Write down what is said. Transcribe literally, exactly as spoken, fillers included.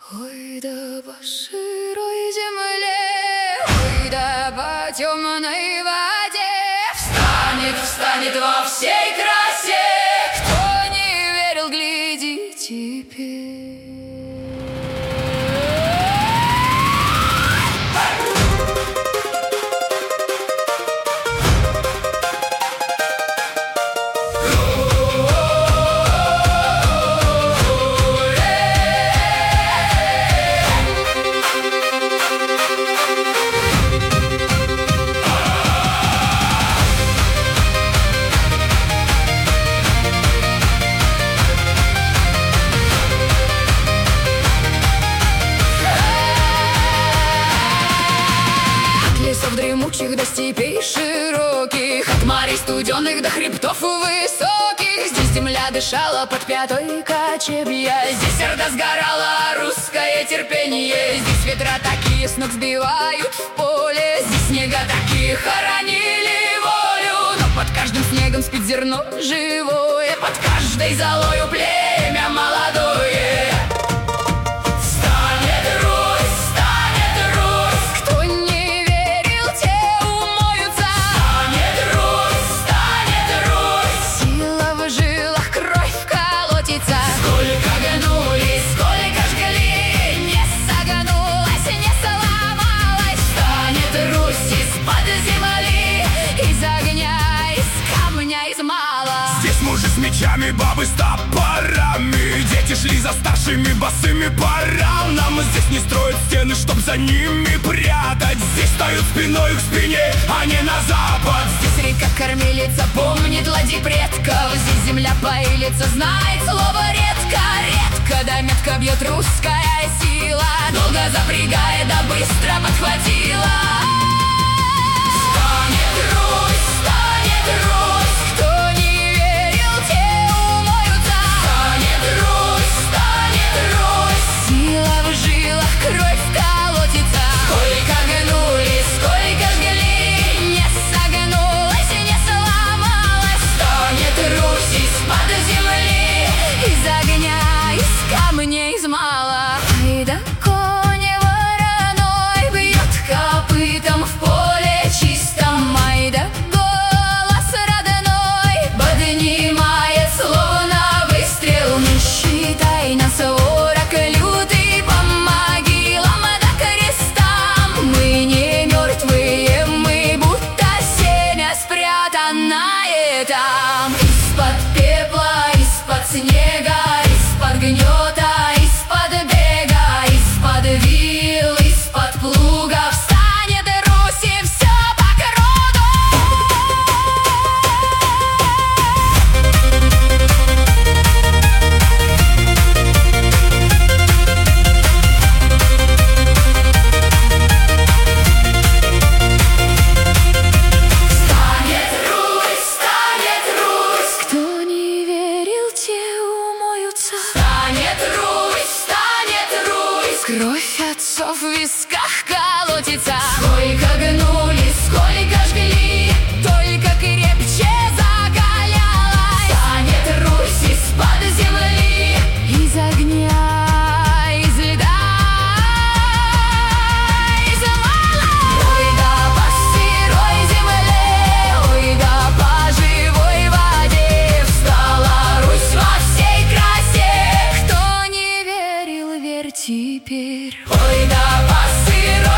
Ой, да по широй земле, ой, да по темной воде встанет, встанет во всей красе. Кто не верил, гляди теперь. Дремучих до степей широких, от морей студенных до хребтов высоких. Здесь земля дышала под пятой кочевья, здесь сердце сгорало русское терпение. Здесь ветра такие с ног сбивают в поле, здесь снега такие хоронили волю. Но под каждым снегом спит зерно живое, под каждой золою племя молодое. Мечами, бабы с топорами, дети шли за старшими босыми по равнам. Здесь не строят стены, чтоб за ними прятать. Здесь встают спиной к спине, а не на запад. Здесь река кормилица помнит ладьи предков. Здесь земля поилица знает слово редко. Редко да метко бьет русская сила, долго запрягает, да быстро подхватила. Станет Русь, станет Русь, кто не кровь колотится. Сколько гнули, сколько жгли, не согнулась и не сломалась. Станет Русь из-под земли, из огня, из камней, из мала. Ай да конь вороной бьет копытом в поле чистом. Ай да голос родной поднимает, словно выстрел. Не считай нас ворог лютый, там. Из-под пепла, из-под снега, из-под гнета, из-под бега, из-под вил, из-под плуга встанет Русь, и все по роду. Кровь отцов в висках колотится. Сколько гнули, сколько жгли, только крепче закалялась. Станет Русь из-под земли, из огня, из льда, из мала. Ой, да по сырой земле, ой, да по живой воде встала Русь во всей красе. Кто не верил, верь теперь. Ой, да по сырой